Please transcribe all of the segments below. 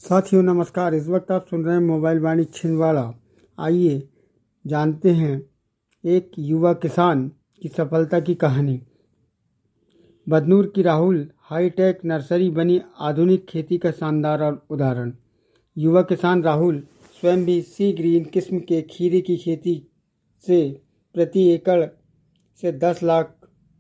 साथियों नमस्कार। इस वक्त आप सुन रहे हैं मोबाइल वाणी छिंदवाड़ा। आइए जानते हैं एक युवा किसान की सफलता की कहानी। बदनूर की राहुल हाईटेक नर्सरी बनी आधुनिक खेती का शानदार उदाहरण। युवा किसान राहुल स्वयं भी सी ग्रीन किस्म के खीरे की खेती से प्रति एकड़ से 10 लाख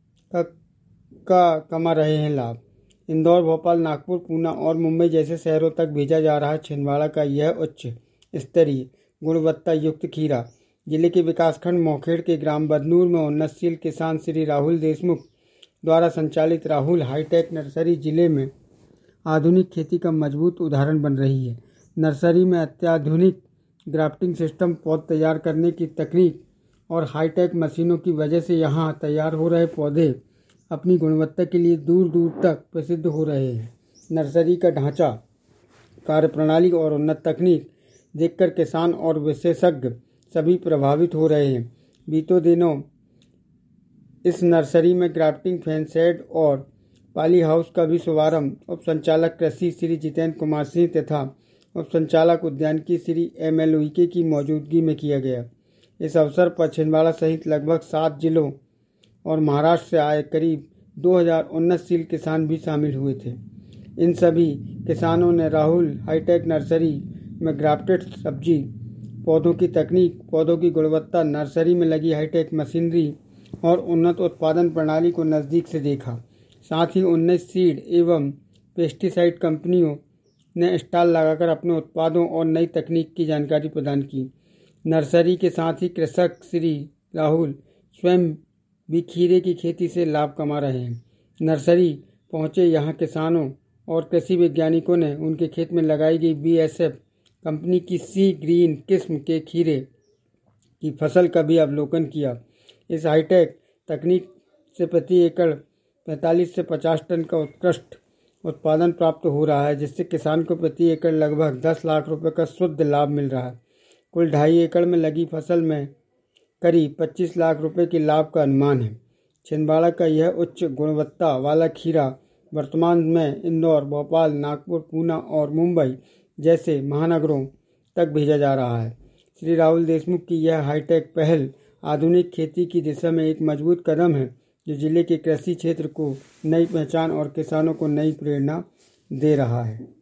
का कमा रहे हैं लाभ। इंदौर, भोपाल, नागपुर, पूना और मुंबई जैसे शहरों तक भेजा जा रहा छिंदवाड़ा का यह उच्च स्तरीय गुणवत्ता युक्त खीरा जिले के विकासखंड मोखेड़ के ग्राम बदनूर में उन्नतशील किसान श्री राहुल देशमुख द्वारा संचालित राहुल हाईटेक नर्सरी जिले में आधुनिक खेती का मजबूत उदाहरण बन रही है। नर्सरी में अत्याधुनिक ग्राफ्टिंग सिस्टम, पौध तैयार करने की तकनीक और हाईटेक मशीनों की वजह से यहाँ तैयार हो रहे पौधे अपनी गुणवत्ता के लिए दूर दूर तक प्रसिद्ध हो रहे हैं। नर्सरी का ढांचा, कार्यप्रणाली और उन्नत तकनीक देखकर किसान और विशेषज्ञ सभी प्रभावित हो रहे हैं। बीतों दिनों इस नर्सरी में ग्राफ्टिंग, फैन शेड और पाली हाउस का भी शुभारंभ उप संचालक कृषि श्री जितेंद्र कुमार सिंह तथा उप संचालक उद्यानिकी श्री ML उइके की मौजूदगी में किया गया। इस अवसर पर छिंदवाड़ा सहित लगभग 7 जिलों और महाराष्ट्र से आए करीब 2000 उन्नतशील किसान भी शामिल हुए थे। इन सभी किसानों ने राहुल हाईटेक नर्सरी में ग्राफ्टेड सब्जी पौधों की तकनीक, पौधों की गुणवत्ता, नर्सरी में लगी हाईटेक मशीनरी और उन्नत उत्पादन प्रणाली को नज़दीक से देखा। साथ ही 19 सीड एवं पेस्टिसाइड कंपनियों ने स्टॉल लगाकर अपने उत्पादों और नई तकनीक की जानकारी प्रदान की। नर्सरी के साथ ही कृषक श्री राहुल स्वयं भी खीरे की खेती से लाभ कमा रहे हैं। नर्सरी पहुंचे यहाँ किसानों और कृषि वैज्ञानिकों ने उनके खेत में लगाई गई BSF कंपनी की सी ग्रीन किस्म के खीरे की फसल का भी अवलोकन किया। इस हाईटेक तकनीक से प्रति एकड़ 45 से 50 टन का उत्कृष्ट उत्पादन प्राप्त हो रहा है, जिससे किसान को प्रति एकड़ लगभग 10 लाख रुपए का शुद्ध लाभ मिल रहा है। कुल 2.5 एकड़ में लगी फसल में करीब 25 लाख रुपए के लाभ का अनुमान है। छिंदवाड़ा का यह उच्च गुणवत्ता वाला खीरा वर्तमान में इंदौर, भोपाल, नागपुर, पूना और मुंबई जैसे महानगरों तक भेजा जा रहा है। श्री राहुल देशमुख की यह हाईटेक पहल आधुनिक खेती की दिशा में एक मजबूत कदम है, जो जिले के कृषि क्षेत्र को नई पहचान और किसानों को नई प्रेरणा दे रहा है।